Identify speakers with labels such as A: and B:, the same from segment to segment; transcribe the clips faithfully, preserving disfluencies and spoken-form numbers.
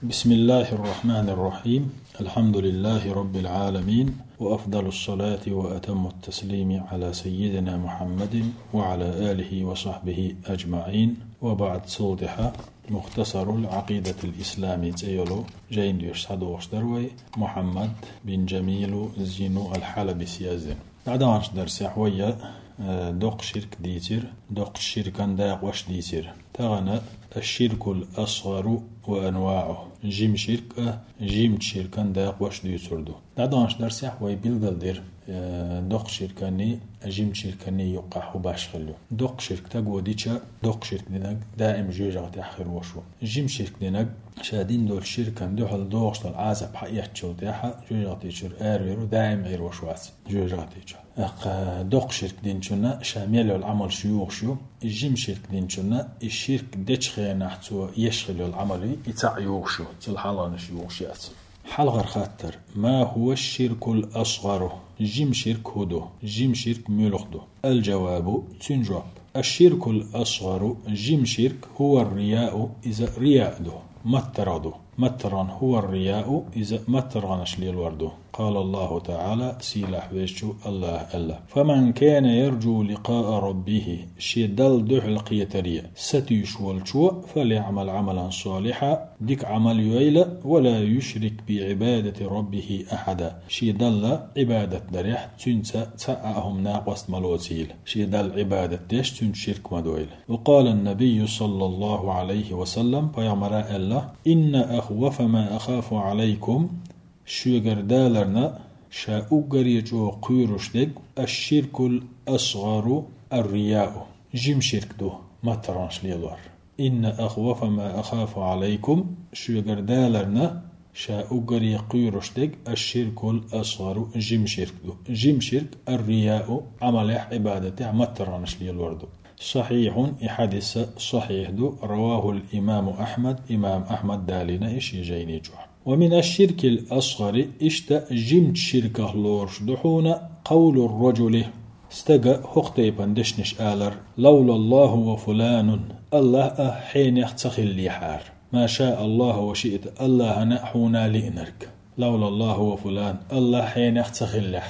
A: بسم الله الرحمن الرحيم. الحمد لله رب العالمين، وأفضل الصلاة وأتم التسليم على سيدنا محمد وعلى آله وصحبه أجمعين. وبعد صوتها مختصر العقيدة الإسلامية تيولو جين ديوش صدوش دروي محمد بن جميل زينو الحلبي سيازن. بعدانش درس حوية دوق شرك ديتر دوق شركا داق وش ديتر تغنى الشرك الأصغر وأنواعه جيم شرك جيم شركا داق وش ديتردو. بعدانش درس حوية بالقدر دوق شركاني جيم شركاني يقع باش خلو دوق شرك تقوى ديتشا دوق شرك دينك دائم جوجا تأخر وشو جيم شرك دينك شادين دول شركان دوحل دوغش دول عازب حقيقة شو تيحا جوجا تيشر آريرو دائم غير وشواس جوجا تيشر أق دوق شرك دين شنا شامل العمل شيوخ شو الجيم شرك دين شنا الشرك ديتش خينا حتو يشغل العمل يتعيوخ شو تلحالان شيوخ شيات حلغر خاطر ما هو الشرك الأصغر جيم شرك هدو جيم شرك ملخدو. الجواب تنجواب الشرك الأصغر جيم شرك هو الرياء إذا رياء دو متردو متران هو الرياء إذا مترانش للوردو. قال الله تعالى سيلاح ويشو الله ألا فمن كان يرجو لقاء ربه شدل دح القيترية ستيشول شو فليعمل عملا صالحا ديك عمل يويل ولا يشرك بعبادة ربه أحدا شدل عبادة دريح تنسى تسعهم ناقص ملوتيل شدل عبادة ديش تنشرك مدويل. وقال النبي صلى الله عليه وسلم فيعمر ألا إن أخوف ما أخاف عليكم شوغر دالرنا شا أقريجو قيروش ديك الشرك الأصغر الرياء جيم شرك دو ما ترانش ليلور. إن أخوف ما أخاف عليكم شوغر دالرنا شا أقري قيروش ديك الشرك الأصغر جيم شرك دو جيم شرك الرياء عمل عبادته ما ترانش ليلور دو. صحيح إحاديث صحيح دو رواه الإمام أحمد إمام أحمد دالنا إيش يجيني جوح. ومن الشرك الأصغر اشتا جمت شركة لورش دحونا قول الرجل استقى هقتي بندشنش آلر لولا الله وفلان الله حين يختخل لي حار ما شاء الله وشئت الله نحونا لإنرك لولا الله وفلان الله حين يختخل لح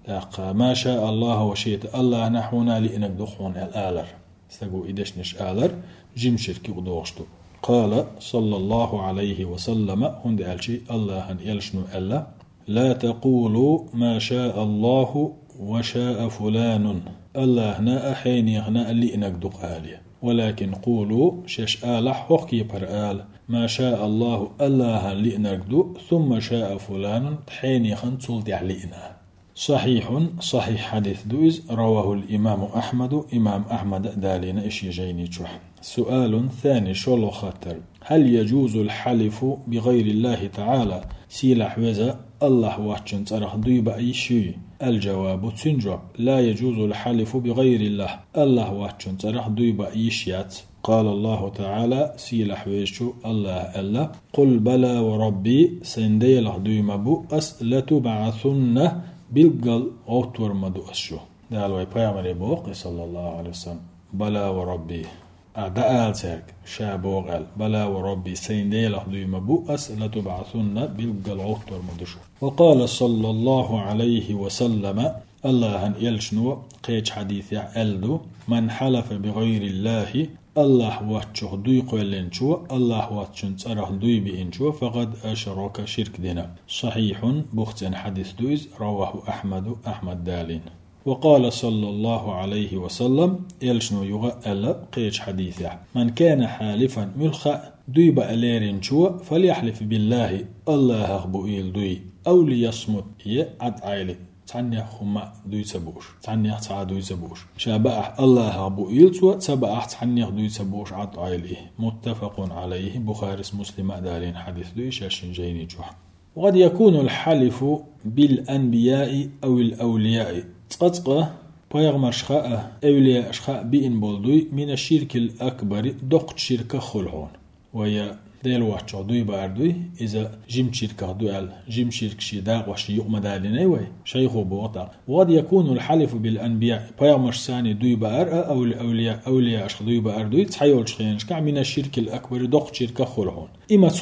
A: ما شاء الله وشئت الله نحونا لإنك دخون الآلر استقوا إدشنش آلر جم شركي ودوغشتو. قال صلى الله عليه وسلم هند ألشي الله هن يلشنو ألا لا تقولوا ما شاء الله وشاء فلان الله نا أحين يغنى اللي إنك دقالي ولكن قولوا شش آلح حقي برآل ما شاء الله الله اللي إنك دو ثم شاء فلان حين يغن تولد علينا. صحيح صحيح حديث دوز رواه الإمام أحمد إمام أحمد دالين إشي جيني جوح. سؤال ثاني شولو خاطر هل يجوز الحلف بغير الله تعالى سيلا حوزة الله واتشن ترخ دويب أي شيء؟ الجواب تنجوب لا يجوز الحلف بغير الله الله واتشن ترخ دويب أي شيات. قال الله تعالى سيلا حويشو الله ألا قل بلى وربي سنديل دويم بو أسلة بعثن بالقل أوتور مدو أشو دالو يبايمر يبوق صلى الله عليه وسلم بلا وربي أعداء سيرك شابوغ قال بلا وربي سيندي لحظي مبو أسئلة تبعثن بالقل أوتور مدشو. وقال صلى الله عليه وسلم الله هن يلشنو قيج حديث يعلدو من حلف بغير الله الله واتشو دوي قولنشو الله واتشن تسرح دوي بإنشو فقد أشرك شرك دينا. صحيح بختن حديث دويز رواه أحمد أحمد دالين. وقال صلى الله عليه وسلم يلشنو يغا ألا قيش حديثه من كان حالفا ملخا دوي بأليرنشو فليحلف بالله الله أخبو إيل دوي أو ليصمت يعد عيلي تعني خما دوي سبوش تعني تع دوي سبوش شابح الله أبو إيلتو تبع تعني دوي سبوش عط عيله. متفق عليه بخاري مسلم دارين حديث دوي شاشن جيني جوح. وقد يكون الحلف بالأنبياء أو الأولياء تقطقه بيغمر شخاء أولياء شخاء بإن بولدوي من الشرك الأكبر دقت شركة خلعون ويا ديل واتشو دوي باردوي إذا جيم شركة دوال جيم شرك شداق وش يقوم دالين أيوة شيخو بوطا. وقد يكون الحلف بالأنبياء بيغمر ساني دوي بار أو الأولياء أولياء أشخ دوي باردوي تحيول شخينش كع من الشرك الأكبر دقت شركة خلعون إما تدخل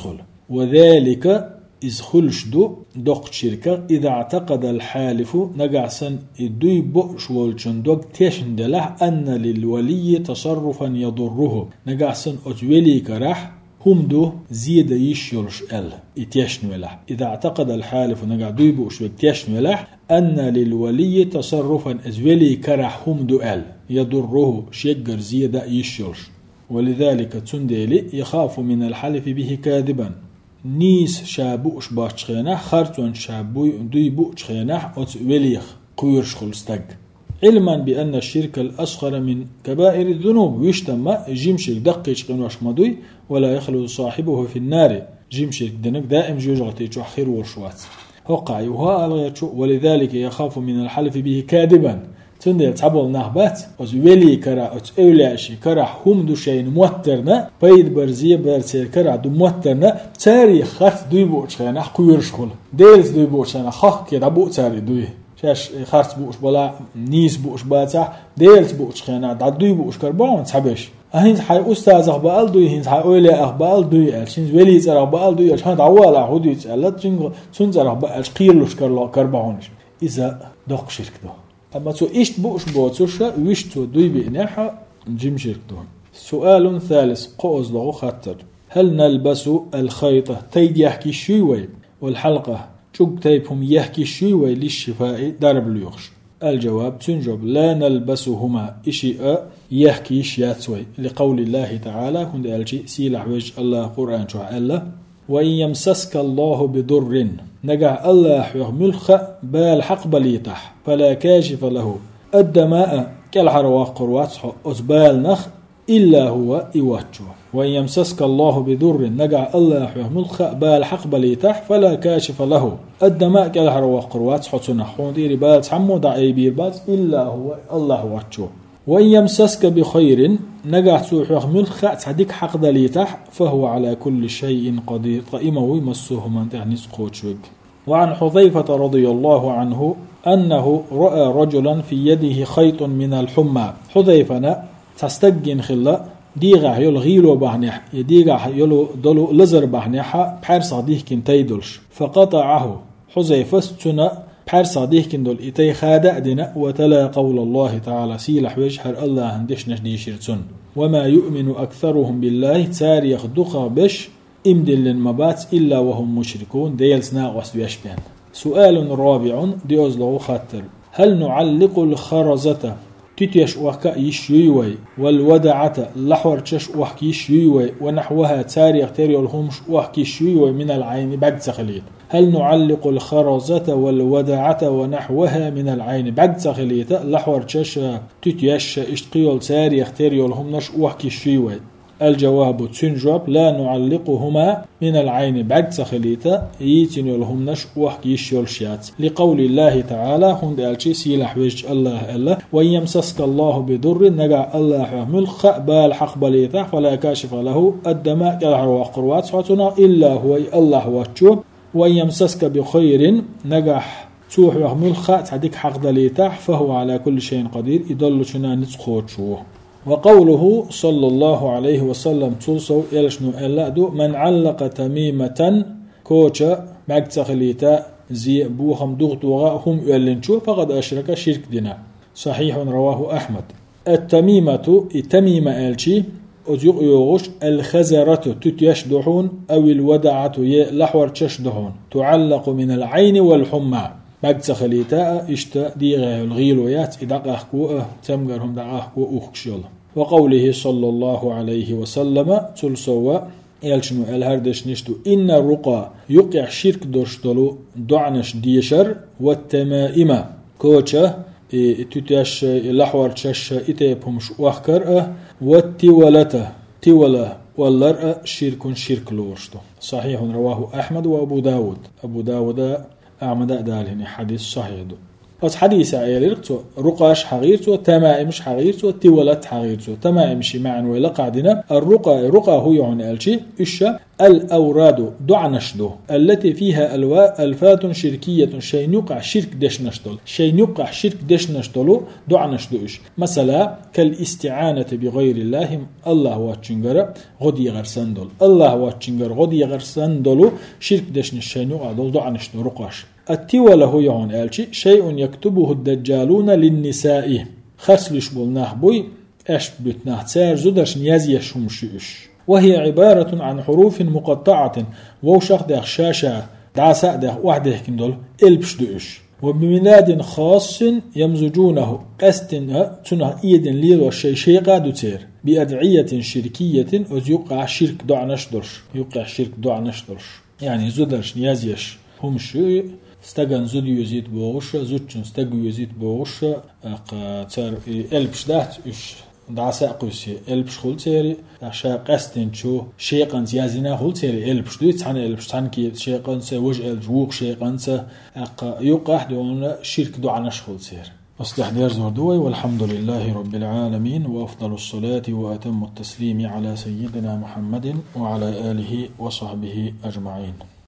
A: وذلك إذ خلشدو دوق شركة إذا اعتقد الحالف نقعسن إدوي بؤش والجن دوق تيشن دلح أن للولي تصرفا يضره نقعسن أتولي كرح هم دو زيد يشيلش ال يتيشن ولح إذا اعتقد الحالف نقعدوي بؤش ويتيشن ولح أن للولي تصرفا أزولي كرح هم دو ال يضره شيقر زيد يشيلش ولذلك تنديلي يخاف من الحلف به كاذبا نيس شابوش باشخينه خرطون شابوي دوي بوشخينه أت وليخ قيرش خلستق علما بأن الشرك الأصغر من كبائر الذنوب ويشتم جيمشك دقيش قنوش مدوي ولا يخلو صاحبه في النار جيمشك دنك دائم جوجغتي خير ورشوات وقع وها ولذلك يخاف من الحلف به كاذبا تندل تعبول نهبات أز ولي كرا أز أولاشي كرا هم دو شيء موترنا بيد برزية برسير كرا دو موترنا تاري خرط دوي بوش خينا قويرش خل ديلز دوي بوش خينا خاك كده بو تاري دوي شاش خرط بوش بلا نيس بوش باتا ديلز بوش خينا دا دوي بوش كربون تحبش هين حي أستاذ أخبال دوي هين حي أولي أخبال دوي ألشين ولي زر أخبال دوي ألشان دعوال أخودي تسألت جنغ تنزر أخبال قيرلوش كربونش إذا دق شرك دو أما تو إيش بوش بوتوشا ويش تو دوي بإناحة جيم شركتون. سؤال ثالث قوز لغو خطر هل نلبس الخيطة تيد يحكي شوي والحلقة شوك تيبهم يحكي شوي للشفاء درب ليوخش؟ الجواب تنجب لا نلبسهما إشياء يحكي شياتوي لقول الله تعالى كنت ألجي سيلح وجه الله قرآن شو الله وإن يمسسك الله بضر نجع الله يغملخ بالحق بليتح فلا كاشف له الدماء كالحرواق قروات أزبال نخ إلا هو إواتشو وإن يمسسك الله بضر نجع الله يغملخ بالحق بليتح فلا كاشف له الدماء كالحرواق قروات حتنحون ديري بال تحمو دعي بيربات إلا هو الله واتشو وإن يمسسك بخير نجح تروح ملخ تعديك حق دليتح فهو على كل شيء قدير قائمه يمسه من تعني سقوطشوك. وعن حذيفة رضي الله عنه أنه رأى رجلا في يده خيط من الحمى حذيفة تستجن خلا ديغا يلغيلو بحنح يديغا يلو دلو لزر بحنحا بحر صديق كنتيدلش فقطعه حذيفة سنة بحر صديق كندل إتي خادع دنا وتلا قول الله تعالى سيلح وجهر الله هندش نشدي شرتون وما يؤمن أكثرهم بالله تار يخدخ بش إمدل المبات إلا وهم مشركون ديلسنا وسبيشبان. سؤال رابع ديوزلو خاطر هل نعلق الخرزة تتيش وكا يشيوي والودعة لحور تش وحكي يشيوي ونحوها تار يختاري الهمش وحكي يشيوي من العين بعد تخليل هل نعلق الخرزة والودعة ونحوها من العين بعد تخليل لحور تش تتيش اشتقيل تار يختاري الهمش وحكي يشيوي الجواب تنجب لا نعلقهما من العين بعد تخليتا يتني لهم نش وحكي يشيلشيات لقول الله تعالى هند الشي سيلح وجه الله الله وإن يمسسك الله بضر نجع الله ملخ بالحق بليته فلا كاشف له الدماء كالحرواق قروات صوتنا إلا هو الله واتشو وإن يمسسك بخير نجح توح ملخ تعديك حق دليته فهو على كل شيء قدير يدل شنا نتخوت شو. وقوله صلى الله عليه وسلم تلصو إلشنو ألادو من علق تميمة كوشا بعد تخليتا زي بوهم دغت وغاهم يلنشو فقد أشرك شرك دينا صحيح رواه أحمد. التميمة التميمة ألشي أزيق يوغش الخزرة تتيشدحون أو الودعة لحور تشدحون تعلق من العين والحمى بعد تخليتا اشتا ديغا الغيلويات إدقاهكو تمغرهم دقاهكو أخشيل. وقوله صلى الله عليه وسلم تلسوا يلشنو الهردش نشتو إن الرقى يقع شرك دوشتلو دعنش ديشر والتمائمة كوشة تتاش لحور تشش إتيبهمش وحكر والتولة تولة واللرأ شرك شرك لورشتو صحيح رواه أحمد وأبو داود أبو داود أعمد دالهن حديث صحيح دو. أص حديث عياليرتو رقاش حغيرتو تمائمش حغيرتو تولت حغيرتو تمائمش معن ولا قاعدنا الرقى رقى هو يعني الشي إشا الأوراد دعنشدو التي فيها ألواء ألفات شركية شيء يقع شرك دش نشتل شيء يقع شرك دش نشتلو دعنشدو إش مثلا كالاستعانة بغير الله الله واتشنجر غدي غرسندل الله واتشنجر غدي غرسندلو شرك دش نشين يقع دول دعنشدو رقاش التولى هو يعني الشي شيء يكتبه الدجالون للنساء خسلش بولناه بوي اش بتناه تسار زدرش نيازيش همشيش وهي عبارة عن حروف مقطعة ووشخ داخ شاشة دعساء داخ واحدة كندول البش دوش وبميلاد خاص يمزجونه قستن تنه ايدن ليل والشي شي قادو تير بأدعية شركية ويقع شرك دع نشدرش يقع شرك دع نشدرش يعني زدرش نيازيش همشي استغن زود يزيد بوغش زوتشن استغ يزيد بوغش اق تر البش دات اش دعسا قوسي البش خول تيري عشا قستن شو شيقن زيازينا خول تيري البش دوت عن البش عن كي شيقن سا وجه الجوق شيقن سا اق يقح دون شرك دو عنش خول تير اصلح دير زردوي والحمد لله رب العالمين وافضل الصلاة واتم التسليم على سيدنا محمد وعلى آله وصحبه اجمعين.